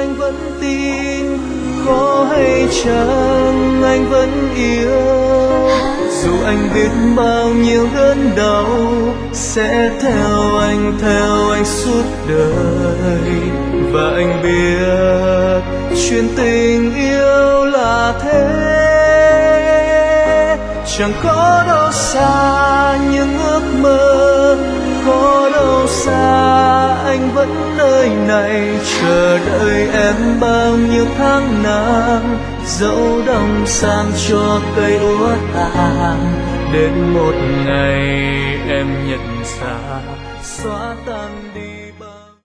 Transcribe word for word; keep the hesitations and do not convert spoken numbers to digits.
anh vẫn tin, có hay chăng anh vẫn yêu. Dù anh biết bao nhiêu đớn đau sẽ theo anh, theo anh suốt đời. Và anh biết chuyện tình yêu là thế, chẳng có đâu xa những ước mơ, có đâu xa anh vẫn nơi này chờ đợi em bao nhiêu tháng năm. Dẫu đông sang cho cây úa tàn, đến một ngày em nhận ra xóa tan đi.